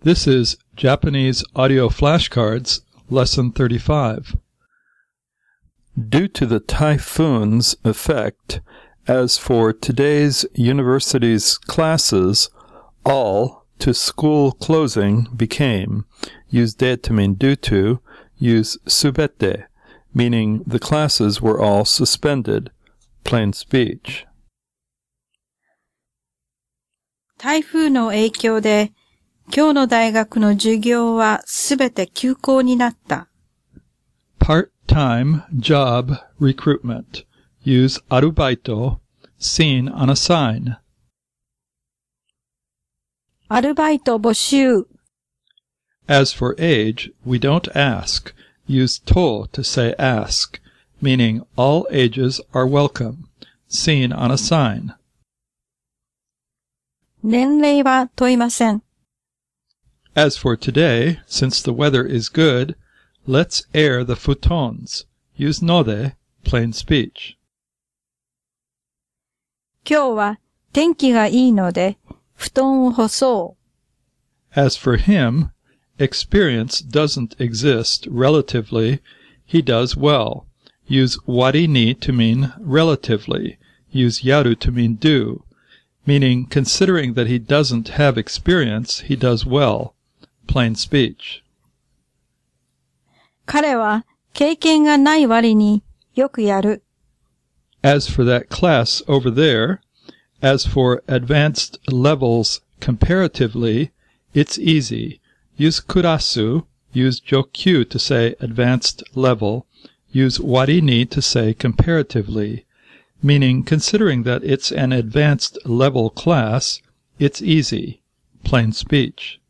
This is Japanese Audio Flashcards, Lesson 35. Due to the typhoon's effect, as for today's university's classes, all to school closing became, use de to mean due to, use subete, meaning the classes were all suspended, plain speech. 台風の影響で、今日の大学の授業はすべて休校になった。 Part-time job recruitment. Use arubaito, seen on a sign. アルバイト募集。 As for age, we don't ask. Use to say ask, meaning all ages are welcome, seen on a sign. 年齢は問いません。 As for today, since the weather is good, let's air the futons. Use node, plain speech. 今日は天気がいいので、布団を干そう。 As for him, experience doesn't exist relatively. He does well. Use wari ni to mean relatively. Use yaru to mean do, meaning considering that he doesn't have experience, he does well. Plain speech. 彼は経験がない割によくやる。 As for that class over there, as for advanced levels comparatively, it's easy. Use kurasu, use jokyu to say advanced level, use wari ni to say comparatively, meaning considering that it's an advanced level class, it's easy. Plain speech.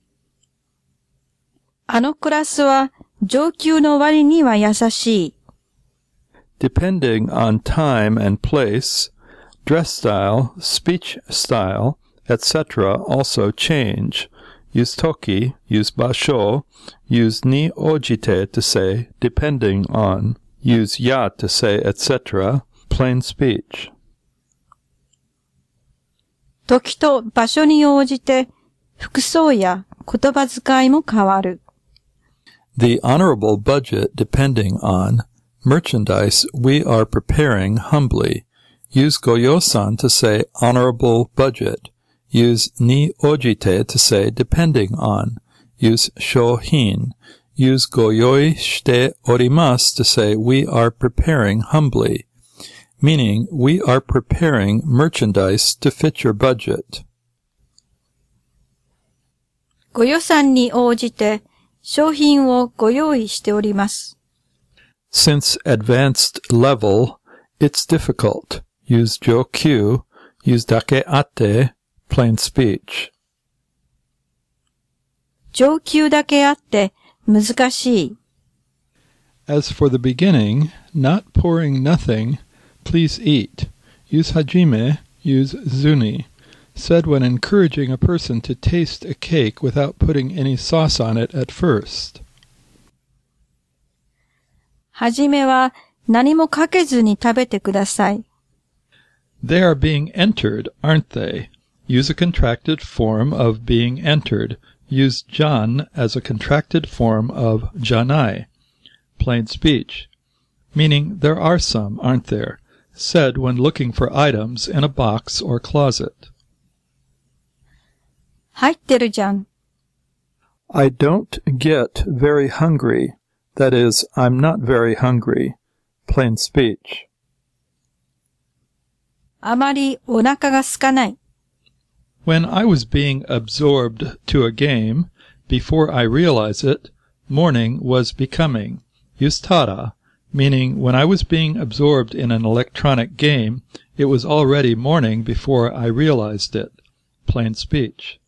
あのクラスは上級の割には優しい。 Depending on time and place, dress style, speech style, etc. also change. Use toki, use basho, use ni ojite to say depending on, use ya to say etc. Plain speech. 時と場所に応じて服装や言葉遣いも変わる。 The honorable budget depending on merchandise we are preparing humbly. Use goyo-san to say honorable budget. Use ni ojite to say depending on. Use shohin. Use goyoi shite orimasu to say we are preparing humbly, meaning we are preparing merchandise to fit your budget. ご予算に応じて商品をご用意しております。 Since advanced level, it's difficult. Use jokyu. Use dake ate. Plain speech. 上級だけあって難しい。 As for the beginning, not pouring nothing, please eat. Use hajime, use zuni. Said when encouraging a person to taste a cake without putting any sauce on it at first. はじめは何もかけずに食べてください。 They are being entered, aren't they? Use a contracted form of being entered. Use jan as a contracted form of janai. Plain speech. Meaning there are some, aren't there? Said when looking for items in a box or closet. 入ってるじゃん。 I don't get very hungry. That is, I'm not very hungry. Plain speech. あまりお腹が空かない。 When I was being absorbed to a game, before I realized it, morning was becoming. Use tara, meaning when I was being absorbed in an electronic game, it was already morning before I realized it. Plain speech.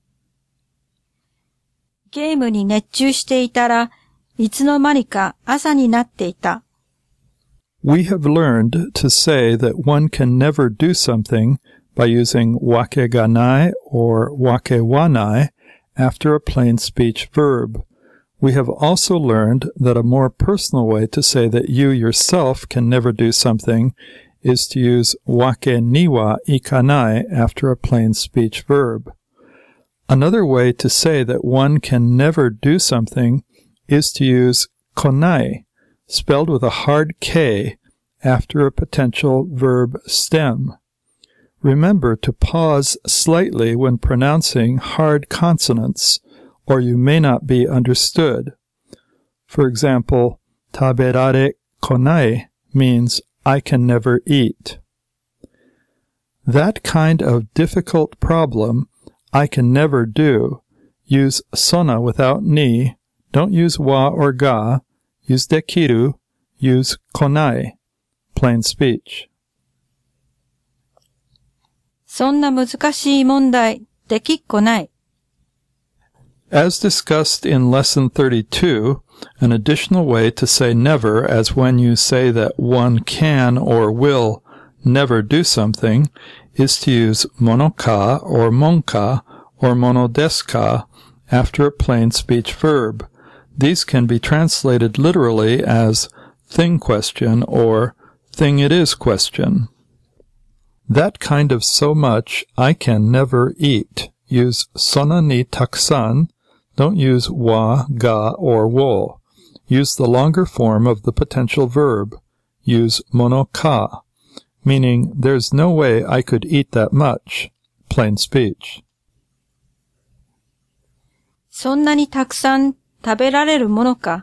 ゲームに熱中していたらいつの間にか朝になっていた。 We have learned to say that one can never do something by using wakeganai or wakewanai after a plain speech verb. We have also learned that a more personal way to say that you yourself can never do something is to use wake niwa ikanai after a plain speech verb. Another way to say that one can never do something is to use konai, spelled with a hard K after a potential verb stem. Remember to pause slightly when pronouncing hard consonants, or you may not be understood. For example, taberare konai means I can never eat. That kind of difficult problem, I can never do, use sona without ni, don't use wa or ga, use dekiru, use konai, plain speech. そんな難しい問題、できっこない。 As discussed in Lesson 32, an additional way to say never as when you say that one can or will never do something is to use monoka or monka or monodeska after a plain speech verb. These can be translated literally as thing question or thing it is question. That kind of so much I can never eat. Use sona ni takusan. Don't use wa, ga, or wo. Use the longer form of the potential verb. Use monoka, meaning there's no way I could eat that much. Plain speech. そんなにたくさん食べられるものか。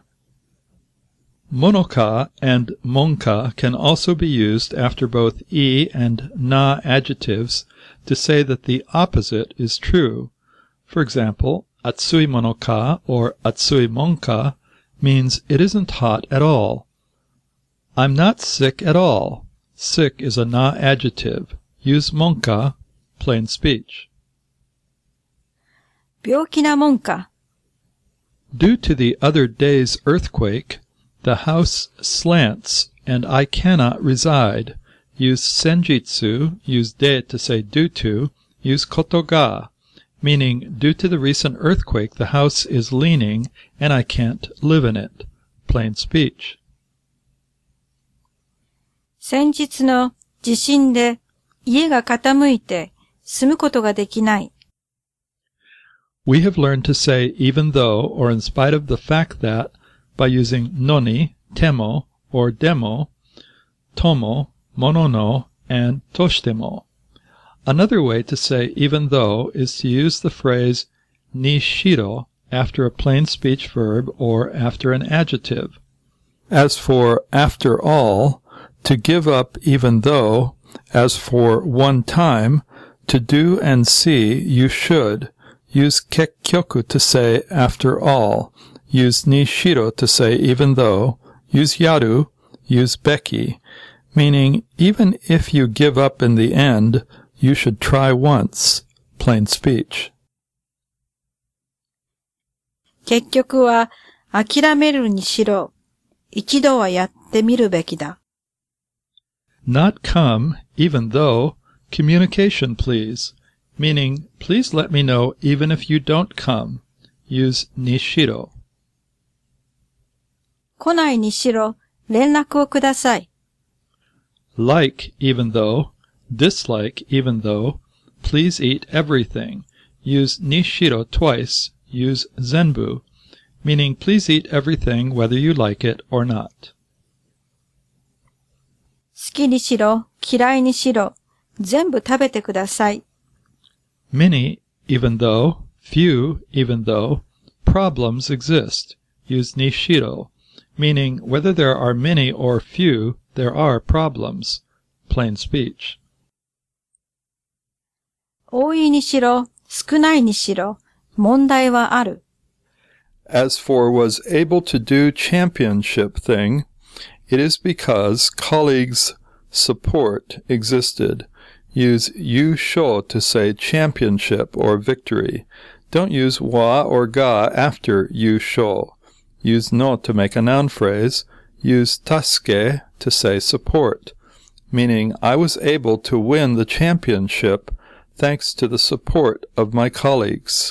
Monoka and monka can also be used after both i and na adjectives to say that the opposite is true. For example, atsui monoka or atsui monka means it isn't hot at all. I'm not sick at all. Sick is a na adjective. Use monka, plain speech. 病気なもんか。 Due to the other day's earthquake, the house slants and I cannot reside. Use senjitsu, use de to say due to, use koto ga, meaning due to the recent earthquake the house is leaning and I can't live in it. Plain speech. 先日の地震で家が傾いて住むことができない。 We have learned to say even though or in spite of the fact that by using noni, temo, or demo, tomo, monono, and toshitemo. Another way to say even though is to use the phrase ni shiro after a plain speech verb or after an adjective. As for after all, to give up even though, as for one time, to do and see you should. Use kekkyoku to say after all. Use ni shiro to say even though. Use yaru. Use beki, meaning even if you give up in the end, you should try once. Plain speech. 結局は諦めるにしろ、一度はやってみるべきだ。 Not come, even though, communication please, meaning please let me know even if you don't come. Use ni shiro. 来ないにしろ、連絡をください。 Like even though, dislike even though, please eat everything. Use ni shiro twice. Use zenbu, meaning please eat everything whether you like it or not. 好きにしろ、嫌いにしろ、全部食べてください。 Many, even though, few, even though, problems exist. Use ni shiro, meaning whether there are many or few, there are problems. Plain speech. 多いにしろ、少ないにしろ、問題はある。 As for was able to do championship thing, it is because colleagues' support existed. Use yu sho to say championship or victory. Don't use wa or ga after yu sho. Use no to make a noun phrase. Use tasuke to say support, meaning I was able to win the championship thanks to the support of my colleagues.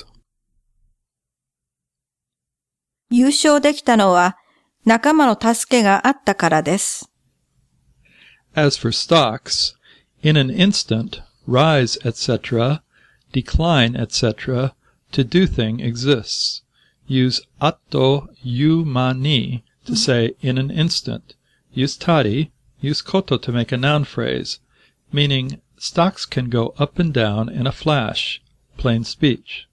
優勝できたのは仲間の助けがあったからです。 As for stocks, in an instant, rise, etc., decline, etc., to do thing exists. Use atto yuma ni to say in an instant. Use tari, use koto to make a noun phrase, meaning stocks can go up and down in a flash. Plain speech.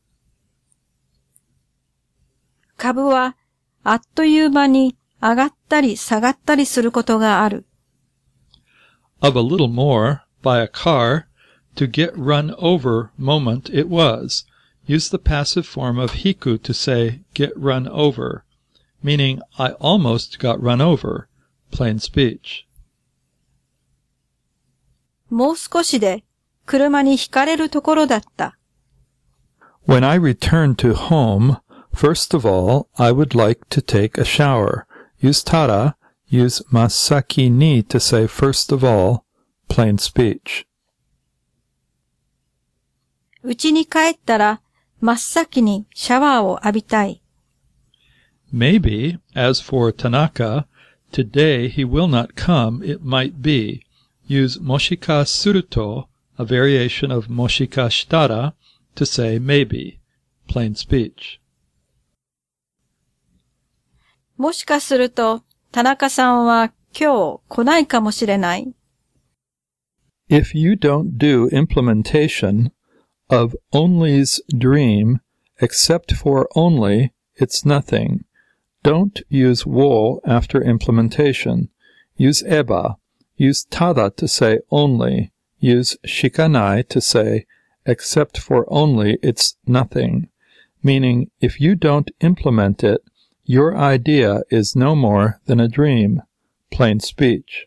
株はあっという間に上がったり下がったりすることがある。 Of a little more, buy a car. To get run over moment it was. Use the passive form of hiku to say get run over, meaning I almost got run over. Plain speech. もう少しで車にひかれるところだった。 When I return to home, first of all, I would like to take a shower. Use tara, use masaki ni to say first of all. Plain speech. 家に帰ったら真っ先にシャワーを浴びたい。 Maybe, as for Tanaka, today he will not come, it might be. Use moshika suruto, a variation of moshika shitara, to say maybe. Plain speech. もしかすると、田中さんは今日来ないかもしれない。 If you don't do implementation of only's dream, except for only, it's nothing. Don't use wo after implementation. Use eba. Use tada to say only. Use shikanai to say except for only, it's nothing. Meaning, if you don't implement it, your idea is no more than a dream. Plain speech.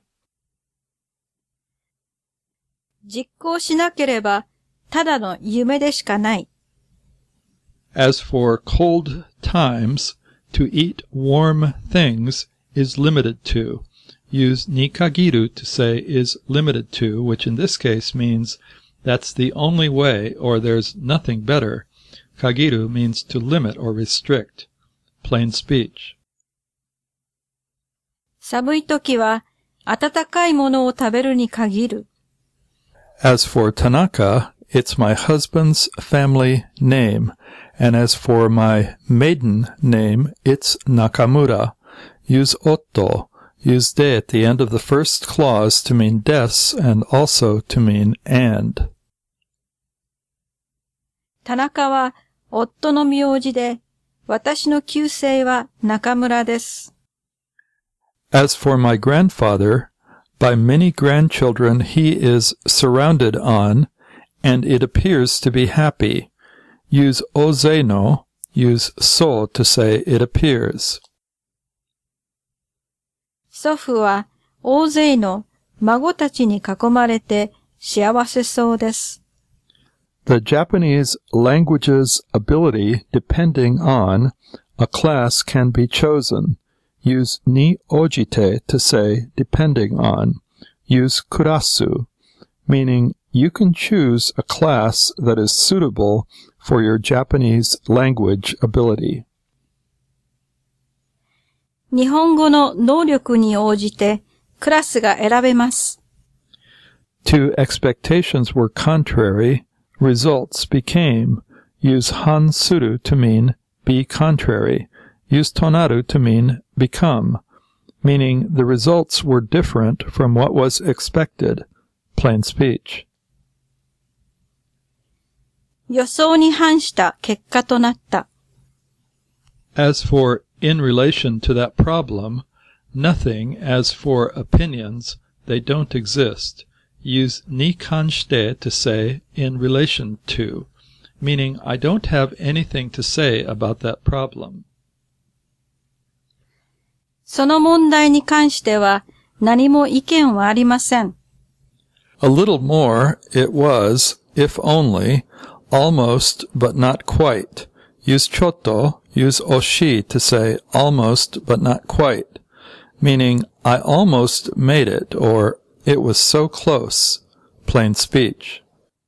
実行しなければただの夢でしかない。 As for cold times, to eat warm things is limited to. Use ni kagiru to say is limited to, which in this case means that's the only way or there's nothing better. Kagiru means to limit or restrict. Plain speech. 寒い時は温かいものを食べるに限る。 As for Tanaka, it's my husband's family name, and as for my maiden name, it's Nakamura. Use otto. Use de at the end of the first clause to mean des and also to mean and. 田中は夫の名字で、私の旧姓は中村です。 As for my grandfather, by many grandchildren he is surrounded on, and it appears to be happy. Use ozeno, use so to say it appears. 祖父は大勢の孫たちに囲まれて幸せそうです。 The Japanese language's ability depending on a class can be chosen. Use ni ojite to say depending on. Use kurasu, meaning you can choose a class that is suitable for your Japanese language ability. 日本語の能力に応じてクラスが選べます。 Two expectations were contrary, results became. Use hansuru to mean be contrary. Use tonaru to mean become, meaning the results were different from what was expected. Plain speech. 予想に反した結果となった。 As for in relation to that problem, nothing. As for opinions, they don't exist. Use ni kanshite to say in relation to, meaning I don't have anything to say about that problem. その問題に関しては何も意見はありません。 A little more, it was, if only, almost but not quite. Use chotto, use oshi to say almost but not quite, meaning I almost made it or it was so close. Plain speech.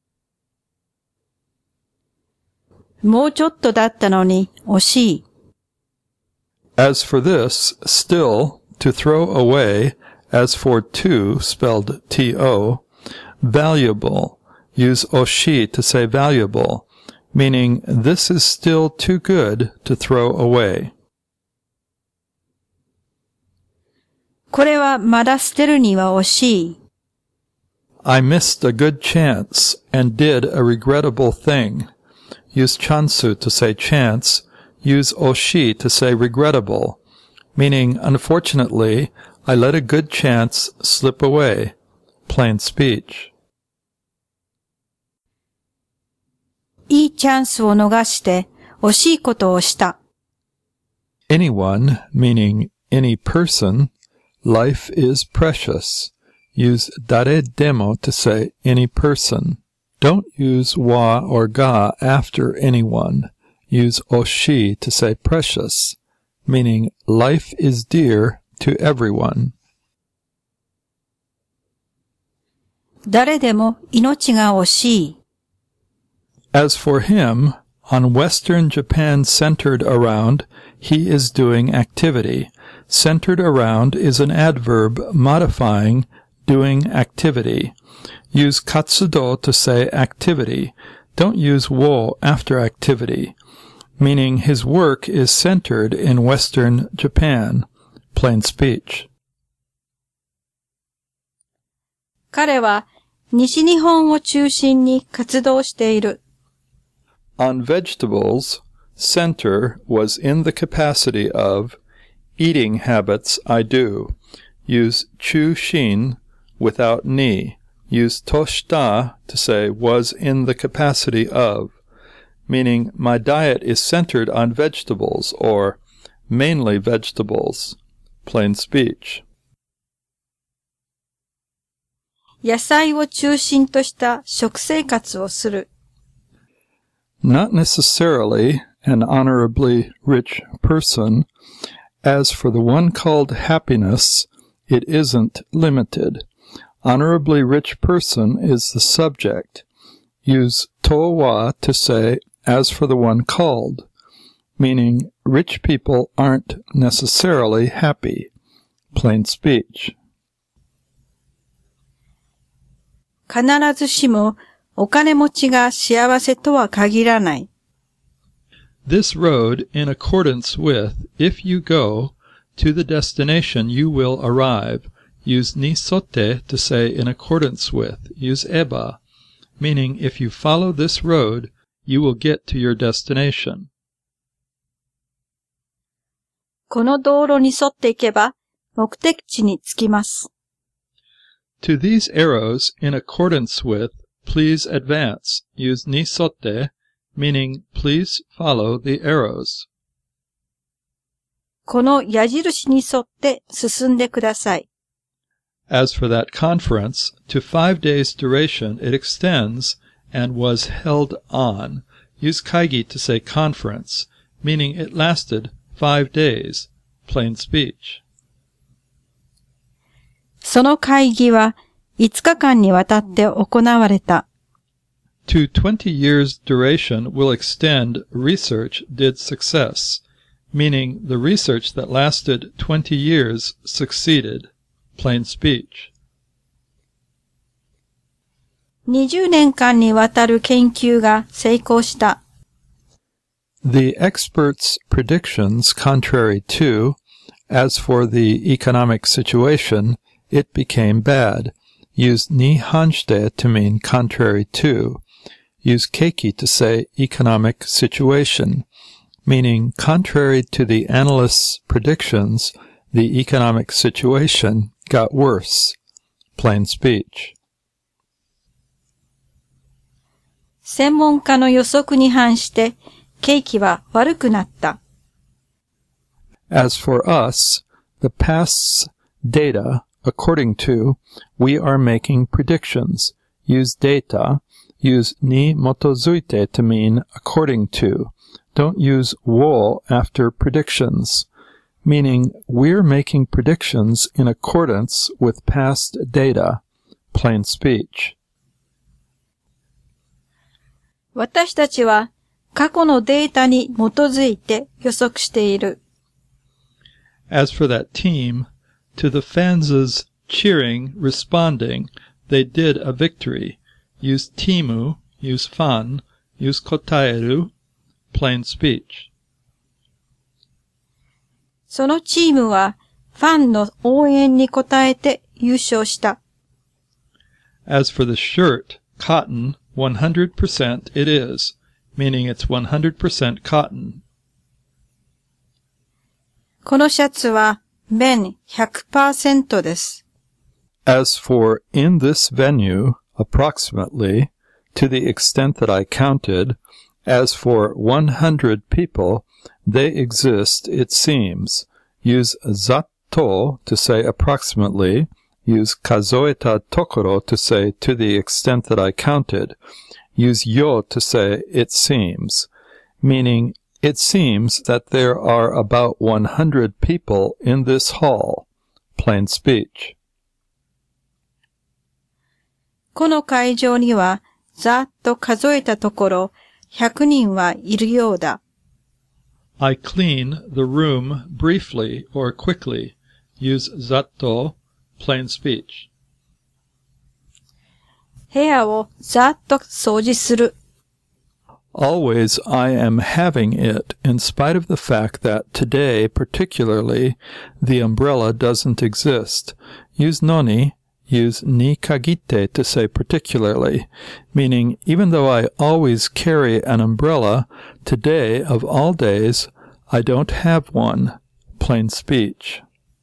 もうちょっとだったのに惜しい。 As for this, still, to throw away, as for to, spelled T-O, valuable. Use oshi to say valuable. meaning this is still too good to throw away. これはまだ捨てるには惜しい。 I missed a good chance and did a regrettable thing. Use chansu to say chance. Use oshi to say regrettable, meaning unfortunately, I let a good chance slip away. Plain speech. いいチャンスを逃して惜しいことをした。 Anyone, meaning any person, life is precious. Use dare demo to say any person. Don't use wa or ga after anyone. Use oshi to say precious, meaning life is dear to everyone. 誰でも命が惜しい。 As for him, on Western Japan centered around, he is doing activity. Centered around is an adverb modifying doing activity. Use katsudo to say activity. Don't use wo after activity, meaning his work is centered in Western Japan. Plain speech. 彼は西日本を中心に活動している。 On vegetables, center was in the capacity of eating habits I do. Use chu-shin without ni. Use toshita to say was in the capacity of, meaning my diet is centered on vegetables or mainly vegetables. Plain speech. 野菜を中心とした食生活をする。 Not necessarily an honorably rich person. As for the one called happiness, it isn't limited. Honorably rich person is the subject. Use towa to say as for the one called, meaning rich people aren't necessarily happy. Plain speech. 必ずしもお金持ちが幸せとは限らない。 This road, in accordance with, if you go, to the destination you will arrive. Use nisote to say in accordance with. Use eba, meaning if you follow this road, you will get to your destination. この道路に沿っていけば目的地に着きます。 To these arrows, in accordance with, please advance. Use nisote, meaning please follow the arrows. この矢印に沿って進んでください。 As for that conference, to 5 days' duration it extends and was held on. Use kaigi to say conference, meaning it lasted 5 days. Plain speech. その会議は5日間にわたって行われた。 To 20 years' duration will extend research did success, meaning the research that lasted 20 years succeeded. Plain speech. 20年間にわたる研究が成功した。 The experts' predictions contrary to, as for the economic situation, it became bad. Use ni hanshite to mean contrary to. Use keiki to say economic situation, meaning contrary to the analysts' predictions, the economic situation got worse. Plain speech. 専門家の予測に反して景気は悪くなった。 As for us, the past's data, according to, we are making predictions. Use data. Use ni motozuite to mean according to. Don't use wo after predictions, meaning we're making predictions in accordance with past data. Plain speech. 私たちは過去のデータに基づいて予測している。 As for that team, to the fans' cheering, responding, they did a victory. Use timu, use fan, use kotaeru, plain speech. そのチームはファンの応援に応えて優勝した。 As for the shirt, cotton, 100% it is, meaning it's 100% cotton. このシャツは綿 100% です。 As for in this venue, approximately, to the extent that I counted, as for 100 people, they exist, it seems. Use zatto to say approximately. Use kazoeta tokoro to say to the extent that I counted. Use yo to say it seems, meaning it seems that there are about 100 people in this hall. Plain speech. この会場にはざっと数えたところ100人はいるようだ。 I clean the room briefly or quickly. Use zatto, plain speech. 部屋をざっと掃除する。 Always I am having it, in spite of the fact that today, particularly, the umbrella doesn't exist. Use noni, use ni kagite to say particularly, meaning even though I always carry an umbrella, today, of all days, I don't have one. Plain speech.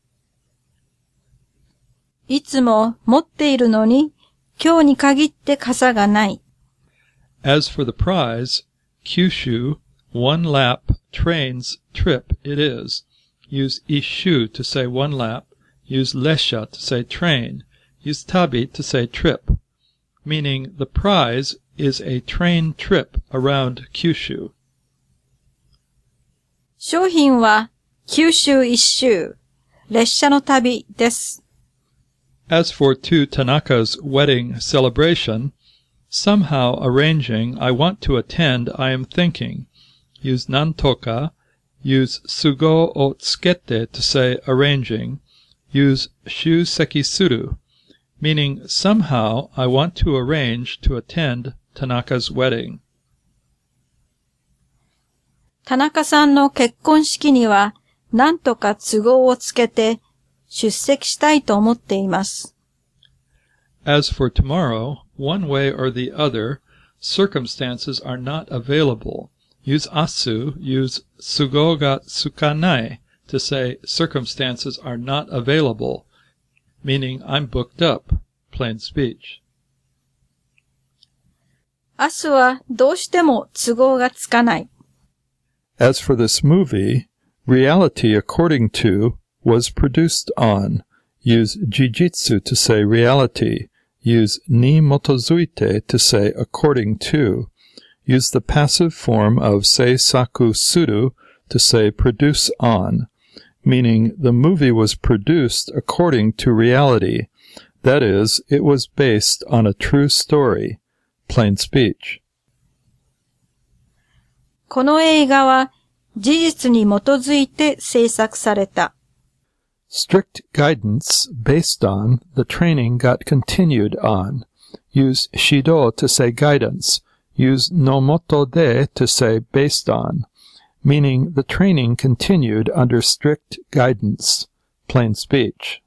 いつも持っているのに、今日に限って傘がない。 As for the prize, Kyushu, one lap, trains, trip, it is. Use ishu to say one lap. Use lesha to say train. Use tabi to say trip, meaning the prize is a train trip around Kyushu. 商品は九州一周、列車の旅です。 As for to Tanaka's wedding celebration, somehow arranging, I want to attend, I am thinking. Use nantoka. Use sugo o tsukete to say arranging. Use shu sekisuru, meaning somehow I want to arrange to attend Tanaka's wedding. 田中さんの結婚式には何とか都合をつけて出席したいと思っています。 As for tomorrow, one way or the other, circumstances are not available. Use asu, use sugo ga tsukanai to say circumstances are not available, meaning I'm booked up. Plain speech. 明日はどうしても都合がつかない。 As for this movie, reality according to was produced on. Use jijitsu to say reality. Use ni motozuite to say according to. Use the passive form of seisaku suru to say produce on, meaning the movie was produced according to reality. That is, it was based on a true story. Plain speech. この映画は事実に基づいて制作された。 Strict guidance based on, the training got continued on. Use shido to say guidance. Use nomoto de to say based on, meaning the training continued under strict guidance. Plain speech.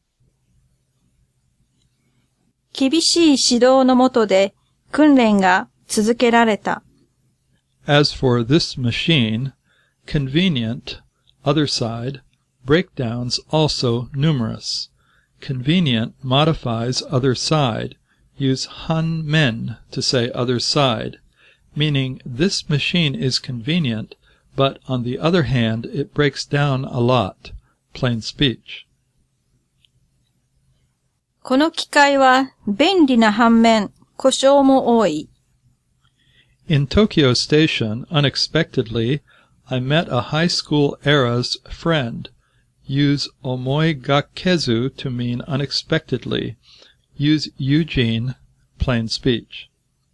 厳しい指導の下で訓練が続けられた。 As for this machine, convenient, other side, breakdowns also numerous. Convenient modifies other side. Use han men to say other side, meaning this machine is convenient, but on the other hand it breaks down a lot. Plain speech. この機械は便利な反面、故障も多い。 In Tokyo Station, unexpectedly, I met a high school era's friend. Use omoi ga kezu to mean unexpectedly. Use Eugene, plain speech.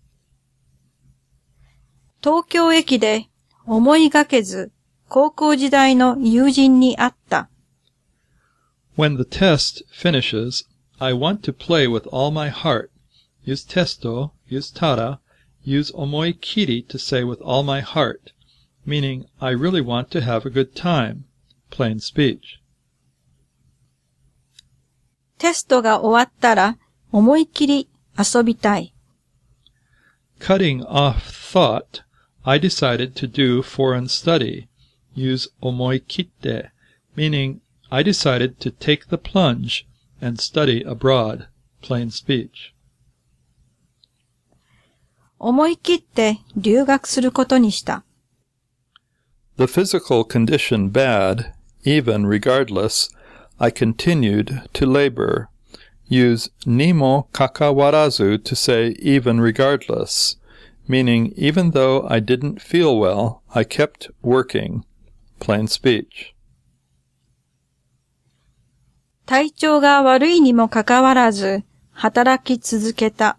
東京駅で思いがけず高校時代の友人に会った。 When the test finishes, I want to play with all my heart. Use testo, use tara, use omoikiri to say with all my heart, meaning I really want to have a good time, plain speech. テストが終わったら思いっきり遊びたい。 Cutting off thought, I decided to do foreign study. Use omoikitte, meaning I decided to take the plunge and study abroad, plain speech. 思い切って留学することにした。 The physical condition bad, even regardless, I continued to labor. Use nimo kakawarazu to say even regardless, meaning even though I didn't feel well, I kept working. Plain speech. 体調が悪いにもかかわらず働き続けた。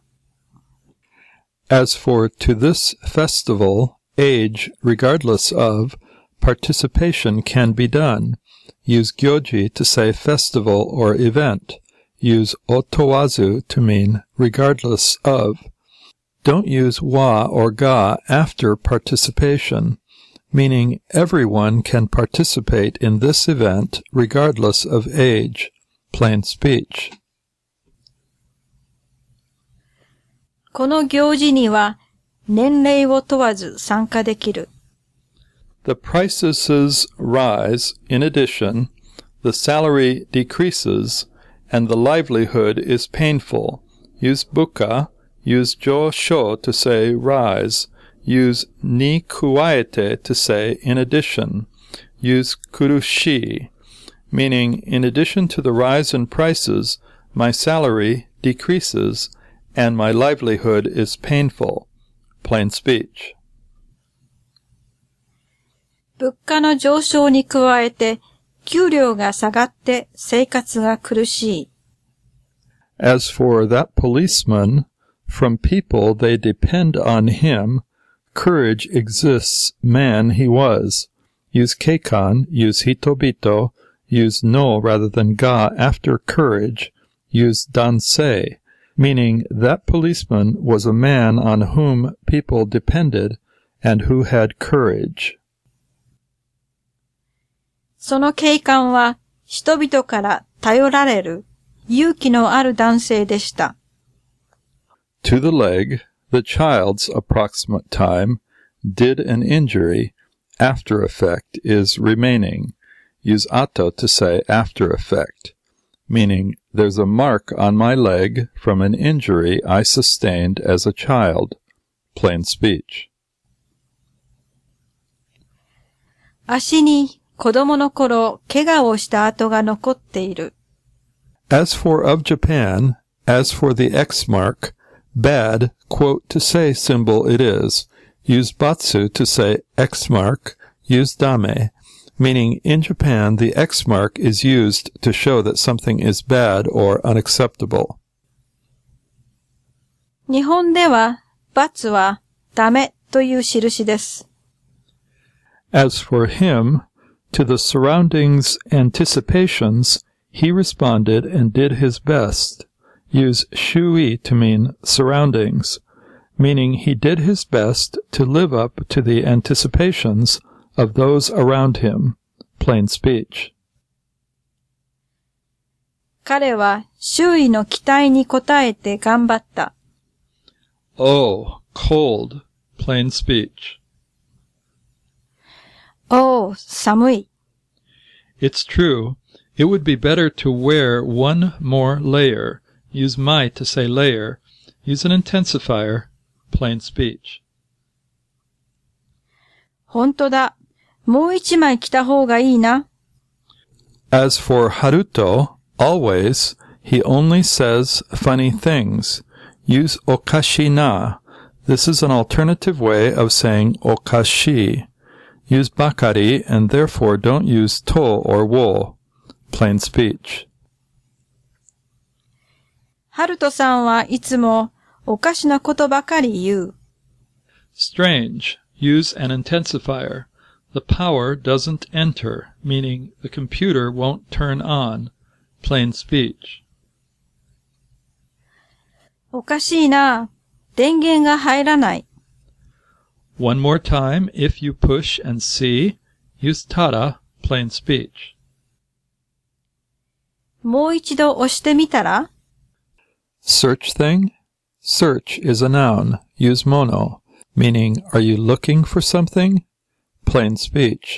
As for to this festival, age regardless of, participation can be done. Use gyoji to say festival or event. Use otowazu to mean regardless of. Don't use wa or ga after participation, meaning everyone can participate in this event regardless of age. Plain speech. この行事には年齢を問わず参加できる。 The prices rise. In addition, the salary decreases, and the livelihood is painful. Use buka. Use jōshō to say rise. Use ni kuaete to say in addition. Use kurushi, meaning in addition to the rise in prices, my salary decreases, and my livelihood is painful. Plain speech. 物価の上昇に加えて給料が下がって生活が苦しい。 As for that policeman, from people they depend on him, courage exists, man he was. Use keikan, use hitobito, use no rather than ga after courage, use dansei, meaning that policeman was a man on whom people depended and who had courage. その警官は人々から頼られる勇気のある男性でした。 To the leg, the child's approximate time, did an injury, after effect is remaining. Use ato to say after effect, meaning there's a mark on my leg from an injury I sustained as a child. Plain speech. 足に子供の頃怪我をした跡が残っている。 As for of Japan, as for the X mark, bad, quote to say symbol it is. Use batsu to say X mark. Use dame, meaning in Japan the X mark is used to show that something is bad or unacceptable. 日本では×はダメという印です。 As for him, to the surroundings' anticipations, he responded and did his best. Use shui to mean surroundings, meaning he did his best to live up to the anticipations of those around him. Plain speech. 彼は周囲の期待に応えて頑張った。 Oh, cold. Plain speech. Oh, 寒い。 It's true. It would be better to wear one more layer. Use mai to say layer. Use an intensifier. Plain speech. 本当だ。もう一枚着た方がいいな。 As for Haruto, always, he only says funny things. Use okashi na. This is an alternative way of saying okashi. Use bakari and therefore don't use to or wo. Plain speech. ハルトさんはいつもおかしなことばかり言う。 Strange. Use an intensifier. The power doesn't enter, meaning the computer won't turn on. Plain speech. おかしいな。電源が入らない。 One more time, if you push and see, use tada, plain speech. もう一度押してみたら Search thing? Search is a noun. Use mono, meaning are you looking for something? Plain speech.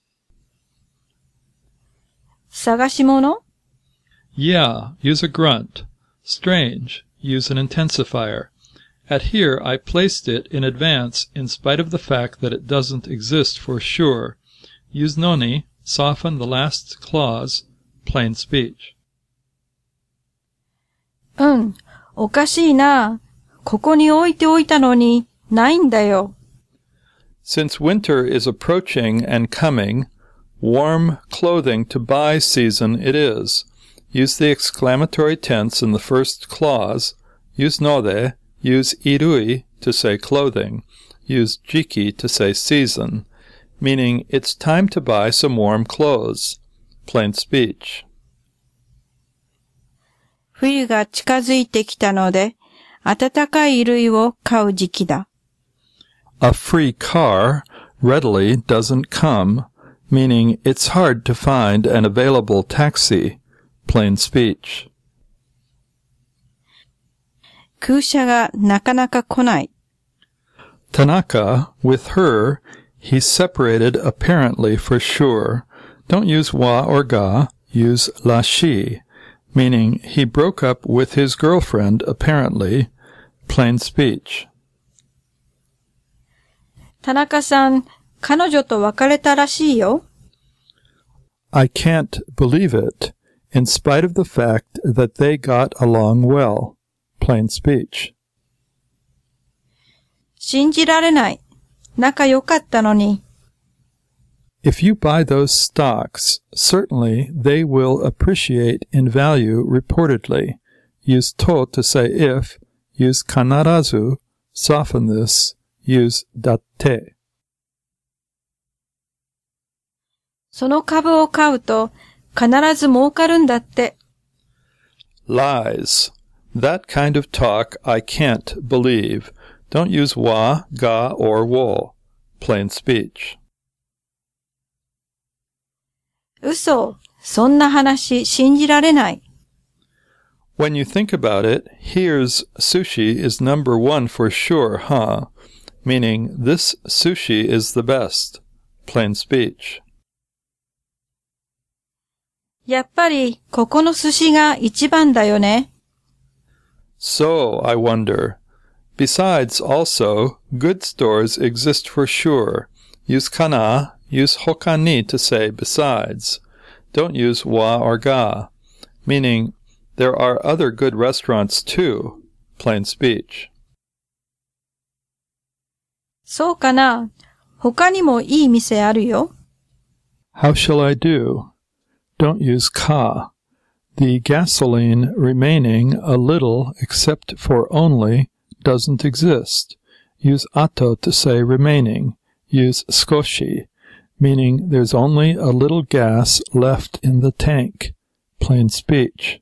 探し物 Yeah, use a grunt. Strange, use an intensifier. At here, I placed it in advance in spite of the fact that it doesn't exist for sure. Use noni, soften the last clause, plain speech. おかしいな。ここに置いておいたのに、ないんだよ。 Since winter is approaching and coming, warm clothing to buy season it is. Use the exclamatory tense in the first clause. Use node. Use irui to say clothing. Use jiki to say season, meaning it's time to buy some warm clothes. Plain speech. 冬が近づいてきたので、暖かい衣類を買う時期だ。 A free car readily doesn't come, meaning it's hard to find an available taxi. Plain speech. 空車がなかなか来ない。 Tanaka, with her, he's separated apparently for sure. Don't use wa or ga, use la shi, meaning he broke up with his girlfriend apparently. Plain speech. 田中さん、彼女と別れたらしいよ。 I can't believe it, in spite of the fact that they got along well. Plain speech. 信じられない。仲良かったのに。 If you buy those stocks, certainly they will appreciate in value reportedly. Use to say if, use kanarazu, soften this, use datte. その株を買うと必ず儲かるんだって。 Lies. That kind of talk I can't believe. Don't use wa, ga, or wo. Plain speech. 嘘。そんな話信じられない。 When you think about it, here's sushi is number one for sure, huh? Meaning, this sushi is the best. Plain speech. やっぱりここの寿司が一番だよね。 So, I wonder. Besides, also, good stores exist for sure. Use kana, use hoka ni to say besides. Don't use wa or ga, meaning there are other good restaurants too. Plain speech. そうかな。他にもいい店あるよ。 How shall I do? Don't use ka. The gasoline remaining a little except for only doesn't exist. Use ato to say remaining. Use skoshi, meaning there's only a little gas left in the tank. Plain speech.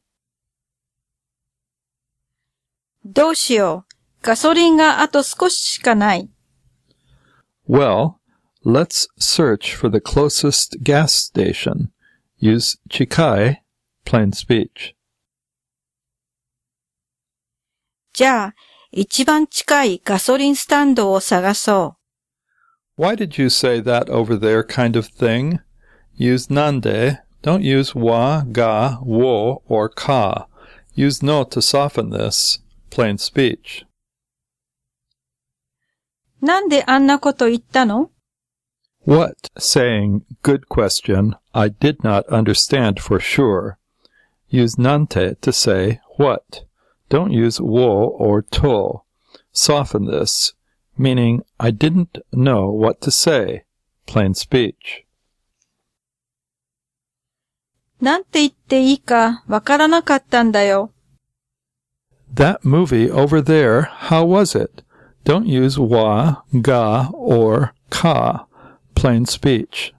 どうしよう。ガソリンがあと少ししかない。 Well, let's search for the closest gas station. Use chikai, plain speech. じゃあ、一番近いガソリンスタンドを探そう。 Why did you say that over there kind of thing? Use nande. Don't use wa, ga, wo, or ka. Use no to soften this. Plain speech. なんであんなこと言ったの？ What, saying, good question, I did not understand for sure. Use nante to say, what. Don't use wo or to. Soften this, meaning, I didn't know what to say. Plain speech. なんて言っていいかわからなかったんだよ。 That movie over there, how was it? Don't use wa, ga, or ka. Plain speech.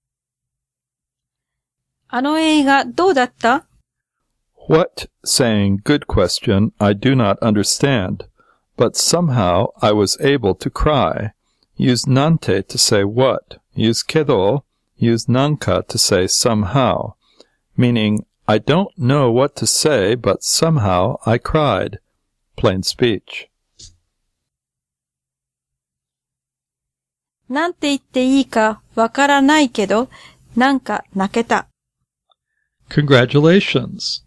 あの映画どうだった？ What, saying, good question, I do not understand, but somehow I was able to cry. use nante to say what. Use kedo, use nanka to say somehow, meaning I don't know what to say, but somehow I cried. Plain speech. なんて言っていいかわからないけど、なんか泣けた。 Congratulations.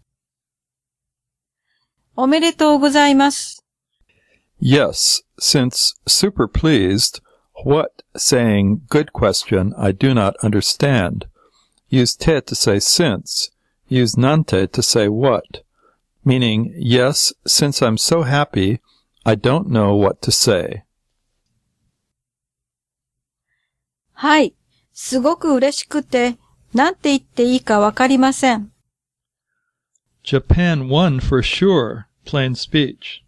おめでとうございます。 Yes, since super pleased, what saying good question I do not understand. Use te to say since. Use nante to say what. Meaning, yes, since I'm so happy, I don't know what to say. はい、すごく嬉しくて、なんて言っていいかわかりません。 Japan won for sure. Plain speech.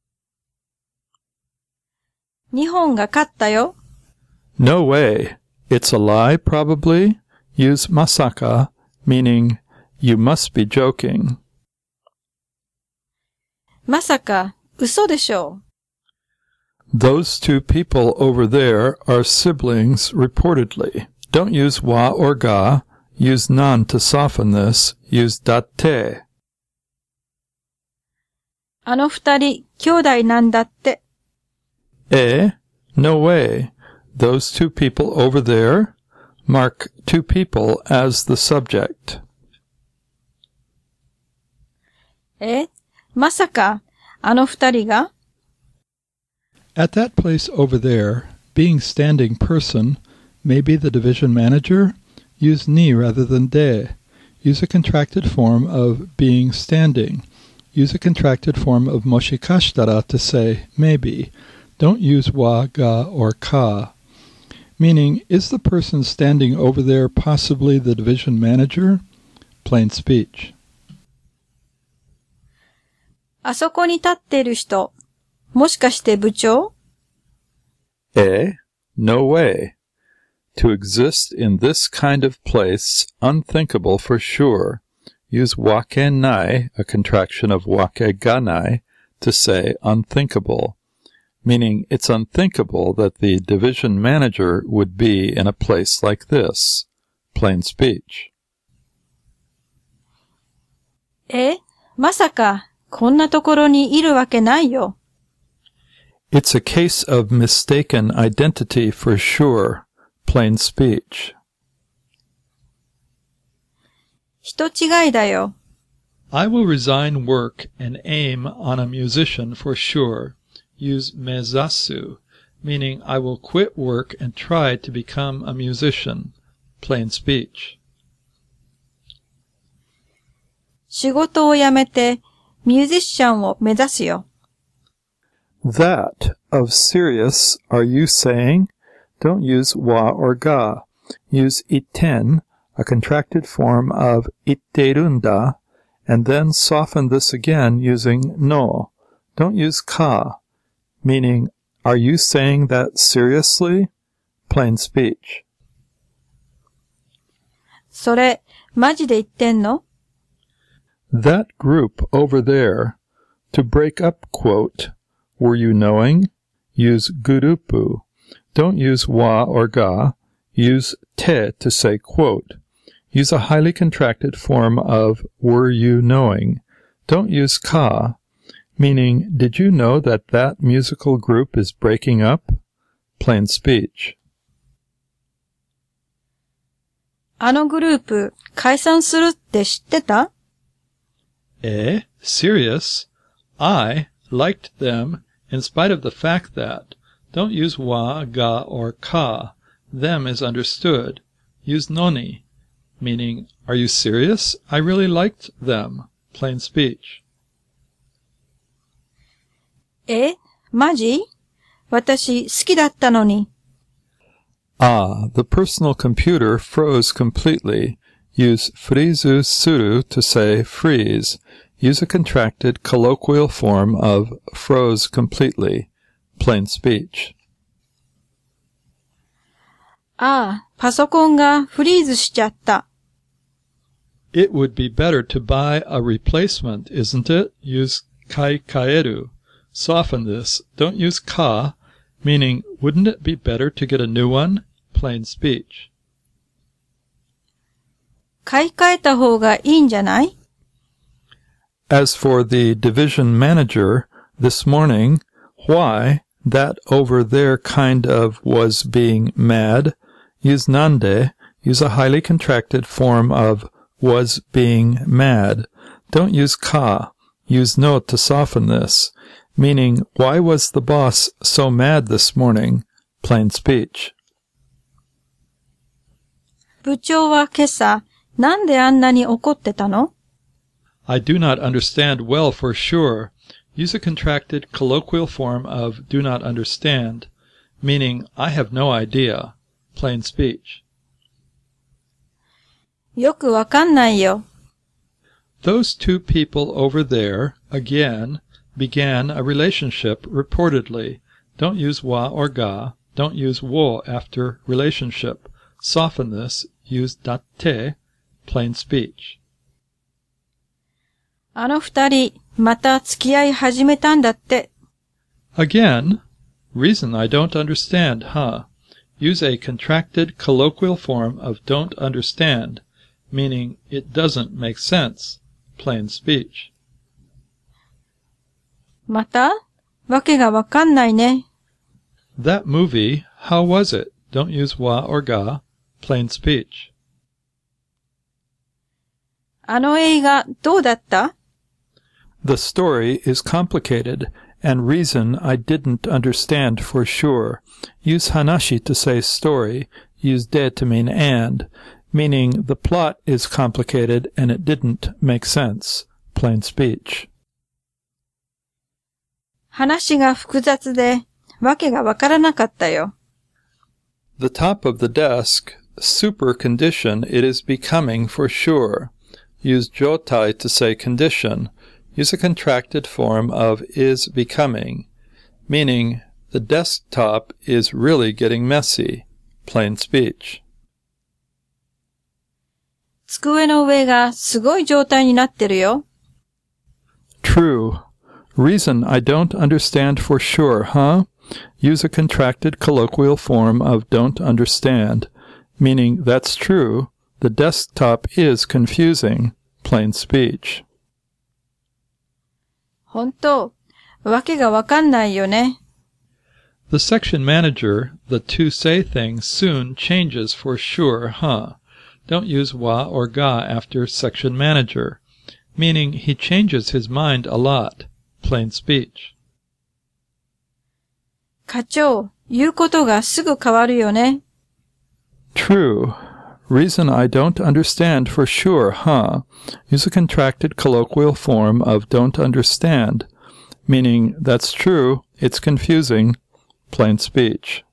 日本が勝ったよ。 No way. It's a lie, probably. Use masaka, meaning you must be joking. まさか、嘘でしょう。 Those two people over there are siblings, reportedly. Don't use wa or ga. Use nan to soften this. Use datte. あの二人、兄弟なんだって。 No way. Those two people over there? Mark two people as the subject. まさか、あの二人が At that place over there, being standing person may be the division manager. Use ni rather than de. Use a contracted form of being standing. Use a contracted form of moshikashitara to say maybe. Don't use wa, ga, or ka. Meaning, is the person standing over there possibly the division manager? Plain speech. あそこに立っている人、もしかして部長 No way. To exist in this kind of place, unthinkable for sure. Use wakenai, a contraction of wakeganai, to say unthinkable, meaning it's unthinkable that the division manager would be in a place like this. Plain speech. まさか、こんなところにいるわけないよ。 It's a case of mistaken identity for sure. Plain speech. 人違いだよ。 I will resign work and aim on a musician for sure. Use mezasu, meaning I will quit work and try to become a musician. Plain speech. 仕事を辞めて、ミュージシャンを目指すよ。 That of serious are you saying? Don't use wa or ga. Use iten, a contracted form of itterunda, and then soften this again using no. Don't use ka, meaning, are you saying that seriously? Plain speech. それ、マジで言ってんの That group over there. To break up quote, were you knowing? Use gurupu. Don't use wa or ga. Use te to say quote. Use a highly contracted form of were you knowing. Don't use ka, meaning did you know that that musical group is breaking up? Plain speech. あのグループ、解散するって知ってた Serious? I liked them in spite of the fact that. Don't use wa, ga, or ka. Them is understood. Use noni, meaning, are you serious? I really liked them. Plain speech. マジ私好きだったのに。 The personal computer froze completely. Use frizu suru to say freeze. Use a contracted colloquial form of froze completely. Plain speech. パソコンがフリーズしちゃった。 It would be better to buy a replacement, isn't it? Use kai kaeru. Soften this. Don't use ka, meaning, wouldn't it be better to get a new one? Plain speech. 買い替えた方がいいんじゃない? As for the division manager, this morning, why, that over there kind of was being mad, use nande, use a highly contracted form of was being mad. Don't use ka, use no to soften this, meaning, why was the boss so mad this morning? Plain speech. 部長は今朝、なんであんなに怒ってたの? I do not understand well for sure. Use a contracted colloquial form of do not understand, meaning I have no idea. Plain speech. よくわかんないよ。 Those two people over there, again, began a relationship reportedly. Don't use wa or ga. Don't use wo after relationship. Soften this. Use datte. Plain speech. あの二人、また付き合い始めたんだって。 Again, reason I don't understand, huh? Use a contracted colloquial form of don't understand, meaning it doesn't make sense. Plain speech. また? わけがわかんないね。 That movie, how was it? Don't use wa or ga. Plain speech. あの映画、どうだった? The story is complicated, and reason I didn't understand for sure. Use hanashi to say story. Use de to mean and, meaning the plot is complicated and it didn't make sense. Plain speech. 話が複雑で、わけがわからなかったよ。 The top of the desk, super condition, it is becoming for sure. Use jotai to say condition. Use a contracted form of is becoming, meaning the desktop is really getting messy. Plain speech. 机の上がすごい状態になってるよ。 True. Reason I don't understand for sure, huh? Use a contracted colloquial form of don't understand, meaning that's true. The desktop is confusing. Plain speech. 本当、わけがわかんないよね。 The section manager, the to say thing soon changes for sure, huh? Don't use wa or ga after section manager, meaning he changes his mind a lot. Plain speech. 課長、言うことがすぐ変わるよね。 True. Reason I don't understand for sure, huh? Use a contracted colloquial form of don't understand, meaning that's true, it's confusing. Plain speech.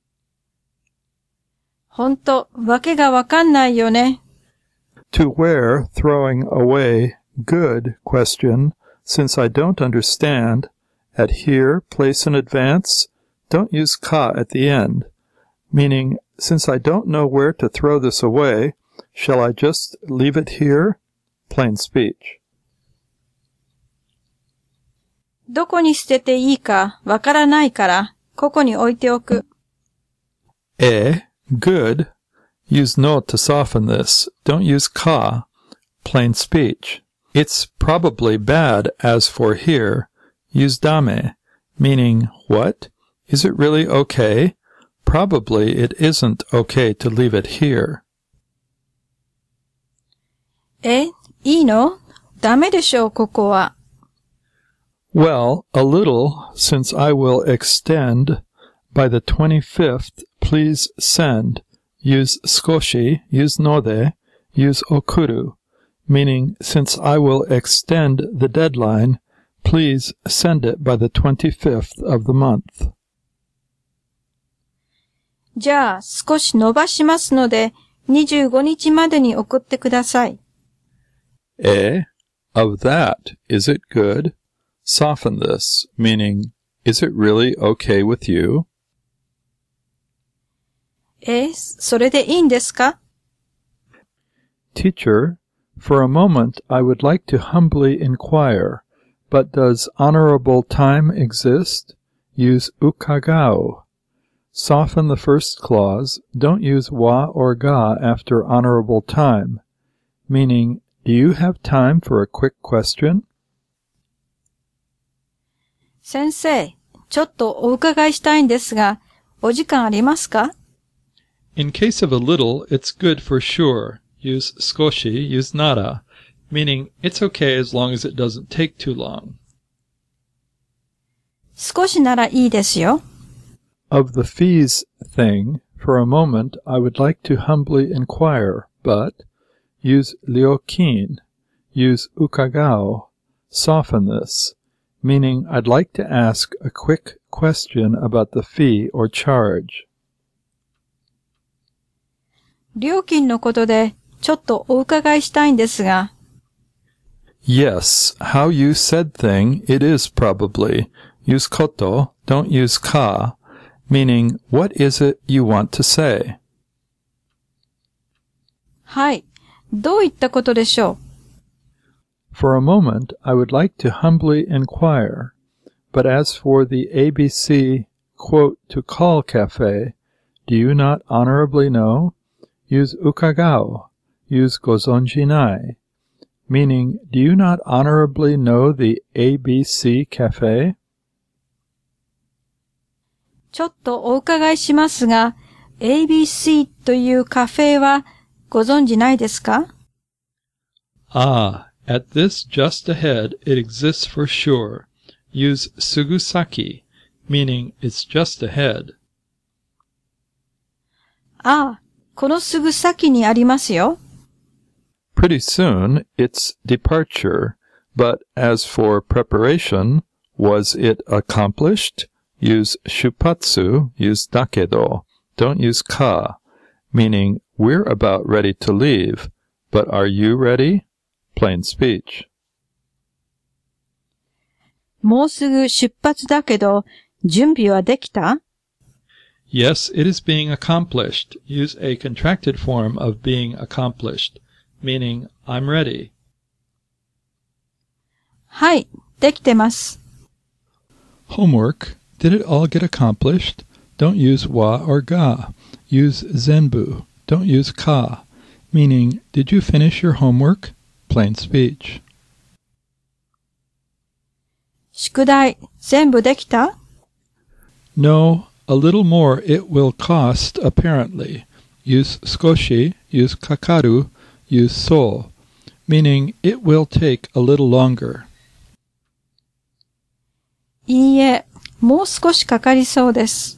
ほんと、わけがわかんないよね。 To where, throwing away, good, question, since I don't understand, at here, place in advance, don't use ka at the end, meaning, since I don't know where to throw this away, shall I just leave it here? Plain speech. どこに捨てていいかわからないから、ここに置いておく。 Good. Use no to soften this. Don't use ka. Plain speech. It's probably bad as for here. Use dame, meaning what? Is it really okay? Probably it isn't okay to leave it here. いいの? ダメでしょう、ここは。 Well, a little, since I will extend. By the 25th, please send. Use skoshi, use node, use okuru, meaning since I will extend the deadline, please send it by the 25th of the month. じゃあ、少し伸ばしますので、25日までに送ってください。 Of that, is it good? Soften this, meaning, is it really okay with you? それでいいんですか? Teacher, for a moment I would like to humbly inquire, but does honorable time exist? use ukagao. Soften the first clause. Don't use wa or ga after honorable time, meaning, do you have time for a quick question? 先生、ちょっとお伺いしたいんですが、お時間ありますか? In case of a little, it's good for sure. Use skoshi, use nara, meaning it's okay as long as it doesn't take too long. 少しならいいですよ。 Of the fees thing, for a moment I would like to humbly inquire, but use ryokin, use ukagao, soften this, meaning I'd like to ask a quick question about the fee or charge. 料金のことでちょっとお伺いしたいんですが。 Yes, how you said thing, it is probably. Use koto, don't use ka, meaning what is it you want to say? はい、どういったことでしょう? For a moment, I would like to humbly inquire, but as for the ABC, quote, to call cafe, do you not honorably know? Use ukagao, use gozonjinai, meaning, do you not honorably know the ABC cafe? ちょっとお伺いしますが、ABC というカフェはご存じないですか? Ah, at this just ahead, it exists for sure. Use sugusaki, meaning it's just ahead. ああ、このすぐ先にありますよ。 Pretty soon, it's departure, but as for preparation, was it accomplished? Use shupatsu, use dakedo. Don't use ka, meaning we're about ready to leave, but are you ready? Plain speech. もうすぐ出発だけど、準備はできた? Yes, it is being accomplished. Use a contracted form of being accomplished, meaning I'm ready. はい、できてます。 Homework. Did it all get accomplished? Don't use wa or ga. Use zenbu. Don't use ka, meaning, did you finish your homework? Plain speech. 宿題、全部できた? No, a little more it will cost, apparently. Use skoshi, use kakaru, use so, meaning it will take a little longer. いいえ、もう少しかかりそうです。